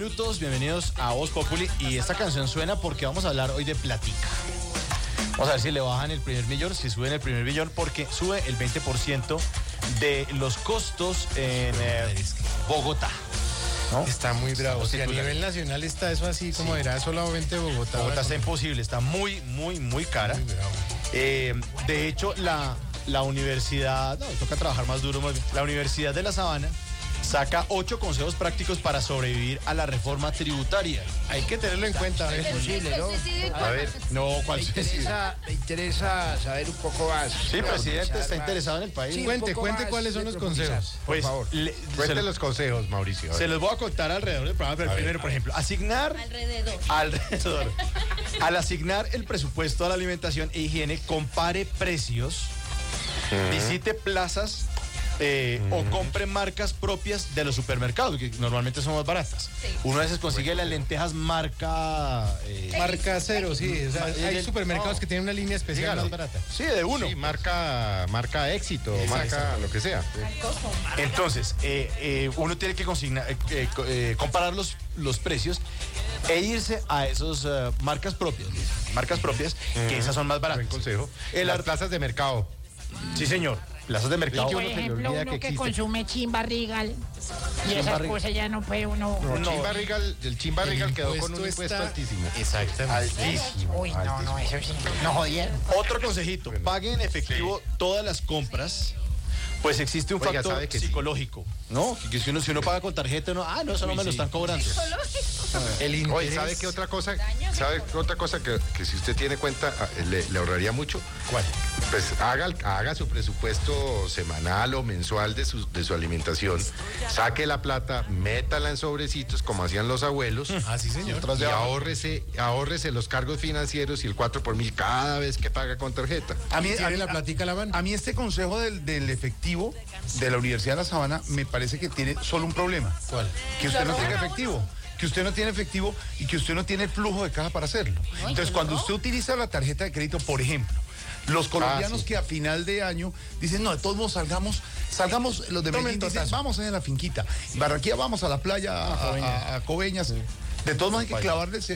brutos, bienvenidos a Voz Populi. Y esta canción suena porque vamos a hablar hoy de platica. Vamos a ver si le bajan el primer millón, si suben el primer millón, porque sube el 20% de los costos en Bogotá, ¿no? Está muy bravo. Si a nivel nacional está eso así como era solamente Bogotá. Bogotá está imposible, está muy cara. Muy bravo. De hecho, la universidad, no, toca trabajar más duro, más bien. La Universidad de La Sabana saca 8 consejos prácticos para sobrevivir a la reforma tributaria. Hay que tenerlo en cuenta. Es posible, ¿no? A ver, no, ¿cuál Me interesa saber un poco más. Sí, presidente, está interesado en el país. Sí, Cuente un poco más cuáles son de los profundizar, consejos. Pues, por favor. Cuente los consejos, Mauricio. Se los voy a contar alrededor del programa, pero primero, por ejemplo, alrededor. Al asignar el presupuesto a la alimentación e higiene, compare precios, visite plazas o compre marcas propias de los supermercados, que normalmente son más baratas. Sí. Uno a veces consigue las lentejas marca... Marca cero, sí. O sea, hay supermercados que tienen una línea especial Dígalo. más barata. Sí, de uno. Sí, marca éxito, Exacto. marca lo que sea. Entonces, uno tiene que comparar los precios e irse a esos marcas propias, que esas son más baratas. Buen consejo. El Las plazas de mercado. Sí, señor. Plazas de mercado. Por uno se le ejemplo, olvida uno que que existe. consume chimba regal y esas Chimba Regal. cosas ya no puede uno... El Chimba Regal quedó con un impuesto está altísimo. Exactamente. Altísimo. Uy, no, eso sí. No jodieron. Otro consejito, pague en efectivo todas las compras, pues existe un Oiga, factor sabe que sí. psicológico, ¿no? Que si uno paga con tarjeta, eso no me lo están cobrando. El interés. Oye, ¿sabe qué otra cosa? ¿Sabe qué otra cosa que si usted tiene cuenta le ahorraría mucho? ¿Cuál? Pues haga su presupuesto semanal o mensual de su alimentación, saque la plata, métala en sobrecitos como hacían los abuelos. Ah, sí, señor. Y ahórrese los cargos financieros y el 4 por mil cada vez que paga con tarjeta. ¿Tiene la platica a la mano? A mí este consejo del efectivo de la Universidad de La Sabana me parece que tiene solo un problema. ¿Cuál? Que usted no tenga efectivo. Que usted no tiene efectivo y que usted no tiene flujo de caja para hacerlo. Entonces, cuando usted utiliza la tarjeta de crédito, por ejemplo, los colombianos sí. que a final de año dicen, no, de todos modos salgamos los de Medellín dicen, vamos a la finquita. Barranquilla, vamos a la playa, a Coveñas. De todos modos hay que clavarles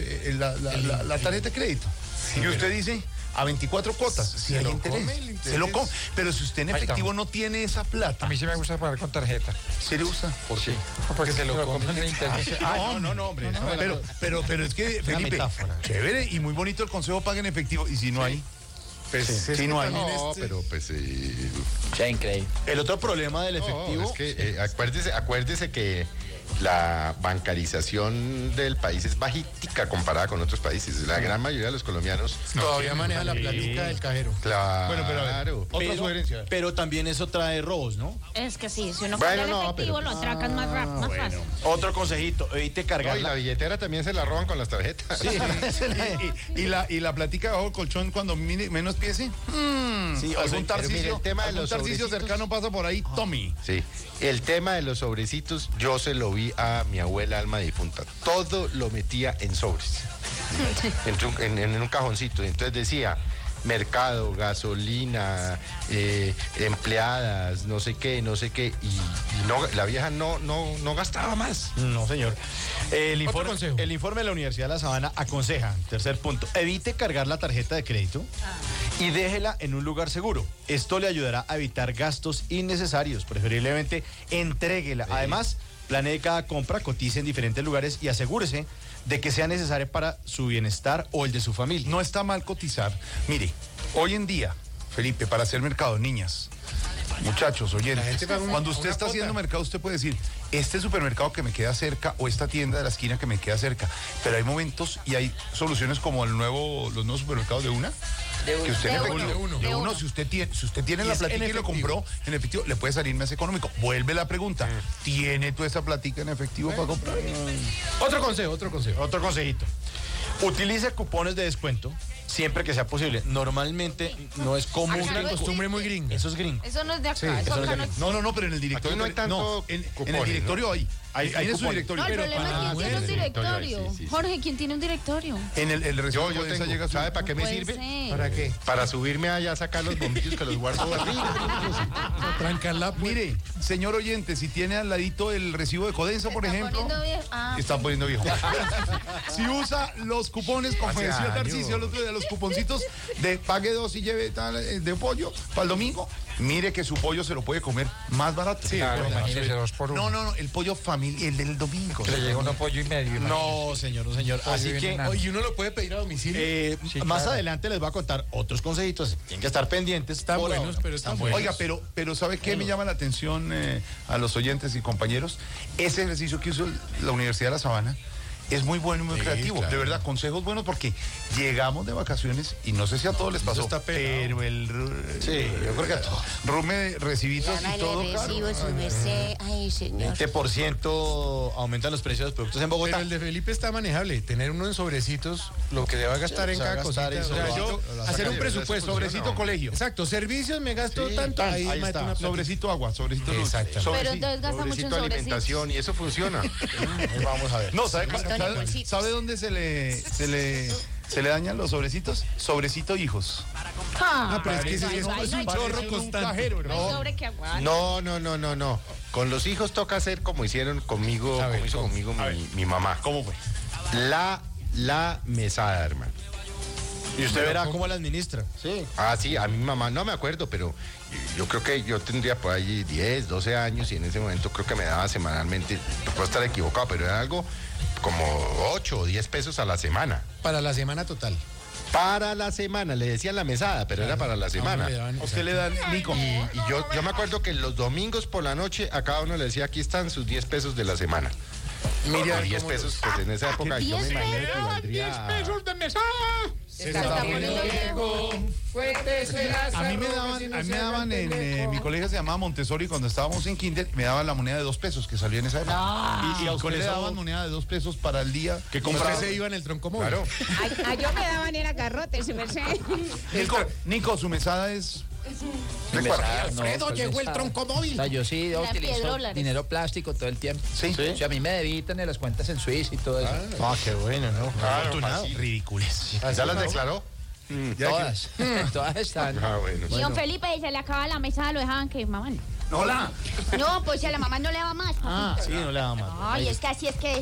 la tarjeta de crédito. Y usted dice... A 24 cuotas, si hay interés, se lo come. Pero si usted en efectivo no tiene esa plata, A mí sí me gusta pagar con tarjeta. ¿se le usa? ¿Por qué? Porque se lo comen en internet. No, hombre. Pero es que, Una Felipe, metáfora. chévere y muy bonito el consejo, pague en efectivo. Y si no hay, pues, si no hay. No, pero pues... Ya increíble. El otro problema del efectivo... es que acuérdese que la bancarización del país es bajítica comparada con otros países. La gran mayoría de los colombianos Todavía maneja la platica del cajero. Claro. Bueno, pero a ver, otra sugerencia. pero también eso trae robos, ¿no? Es que sí, si uno Bueno, paga el no, efectivo, pero- lo atracan más rápido, más fácil. Otro consejito, evite No, cargar y la billetera también se la roban con las tarjetas. Sí, y la platica debajo del colchón cuando menos piense. Sí, Algún pero mire, Tarcisio, el tema de algún los Tarcisio sobrecitos. cercano pasa por ahí, Tommy. Sí, el tema de los sobrecitos, yo se lo vi a mi abuela alma difunta. Todo lo metía en sobres, en un cajoncito. Entonces decía, mercado, gasolina, empleadas, no sé qué, y no, la vieja no gastaba más. No, señor. El consejo. informe de la Universidad de La Sabana aconseja, tercer punto, evite cargar la tarjeta de crédito y déjela en un lugar seguro. Esto le ayudará a evitar gastos innecesarios. Preferiblemente, entréguela. Además, planee cada compra, cotice en diferentes lugares y asegúrese de que sea necesaria para su bienestar o el de su familia. No está mal cotizar. Mire, hoy en día, Felipe, para hacer mercado, niñas, muchachos, oyentes, gente paga cuando usted una está cuota. haciendo mercado, usted puede decir, este supermercado que me queda cerca o esta tienda de la esquina que me queda cerca. Pero hay momentos y hay soluciones como los nuevos supermercados de una. Que usted De en uno. efectivo, De uno. si usted tiene Y la es platica en y lo efectivo. compró en efectivo, le puede salir más económico. Vuelve la pregunta, ¿tiene toda esa platica en efectivo para comprar? Otro consejo. Otro consejito. Utilice cupones de descuento siempre que sea posible. Normalmente no es común. Acá no Costumbre muy gringa. Eso es gringo. Eso no es de acá, Sí, eso eso acá no es no No, pero en el directorio Aquí no hay tanto en el cupones, directorio hay. Hay Tiene su cupones. directorio. No, el pero problema para es que mujeres, los directorio? Sí, sí, sí. Jorge, ¿quién tiene un directorio? En el recibo de Yo Codensa tengo. llega su... ¿Sabe para qué me Puede sirve? ser. ¿Para qué? Para subirme allá a sacar los bombillos que los guardo arriba. Trancar la puerta. Mire, señor oyente, si tiene al ladito el recibo de Codensa, por Está ejemplo... poniendo bien. Ah, Está poniendo viejo. Si usa los cupones, como Hace decía años. Tarcisio el otro día, los cuponcitos de pague 2 y lleve tal de pollo para el domingo, mire que su pollo se lo puede comer más barato. Sí, Claro, bueno, imagínese 2 por 1. No, el pollo familiar, el del domingo. Que le llega uno pollo y medio. No, señor, no, señor. Así bien que enano. Y uno lo puede pedir a domicilio. Sí, más claro. adelante les voy a contar otros consejitos. Tienen que estar pendientes. Están por buenos, ahora. pero están buenos. Oiga, pero ¿sabe qué me llama la atención a los oyentes y compañeros? Ese ejercicio que hizo la Universidad de La Sabana es muy bueno y muy creativo. claro. De verdad, consejos buenos porque llegamos de vacaciones y no sé si a todos les pasó, está pelado. pero el Sí, yo creo que a todos. rume de recibitos y todo, recibo claro. su merced. Ay, señor. 20% aumentan los precios de los productos en Bogotá. Pero el de Felipe está manejable. Tener uno en sobrecitos, lo que se va a gastar en se va cada a gastar cosita. en O sea, sobrecito, yo lo hacer saca un de presupuesto. Sobrecito colegio. Exacto, servicios me gasto tanto. Ahí ahí mete está. una plata. Sobrecito agua, sobrecito luz. Exacto. Pero entonces gasta mucho en Sobrecito sobrecitos. alimentación y eso funciona. Vamos a ver. No, ¿sabe, Antonio, sabe- bolsitos. sabe dónde se le dañan los sobrecitos? Sobrecito hijos. Ah, pero es que ese ay, es ay, un ay, chorro Parece un constante. cajero, no hay sobre que aguante. No. Con los hijos toca hacer como hicieron conmigo, A ver, como hizo ¿cómo? conmigo mi mamá. ¿Cómo fue? La mesada, hermano. Y usted verá cómo la administra. Sí. Ah, sí, a mi mamá no me acuerdo, pero yo creo que yo tendría por ahí 10, 12 años y en ese momento creo que me daba semanalmente, puedo estar equivocado, pero era algo como 8 o 10 pesos a la semana. Para la semana total. Para la semana, le decían la mesada, pero era para la semana. A uno le daban- A usted le dan Nico. Y yo me acuerdo que los domingos por la noche a cada uno le decía, aquí están sus 10 pesos de la semana. Mira, 10 cómo pesos, pues en esa época yo me 10 imagino que valdría... de mesada! Se está poniendo viejo. A mí me daban en mi colegio se llamaba Montessori cuando estábamos en kinder, me daban la moneda de 2 pesos que salió en esa época. Y a usted le daban moneda de 2 pesos para el día que Usted se iba en el tronco móvil. Claro. A yo me daban era garrote, su merced. Nico, su mesada es... Alfredo, llegó el tronco móvil. No, yo sí Las utilizo piedrólares. dinero plástico todo el tiempo. Sí. O sea, a mí me debitan en las cuentas en Suiza y todo eso. Ah, qué bueno, ¿no? Claro, Ridículos. ¿Ya las declaró? Todas. Todas están. Ah, bueno. Y don Felipe, se le acaba la mesada, lo dejaban que mamá. Hola. No, pues si a la mamá no le va más. Ah, sí, no le da mal. Ay, es que así es que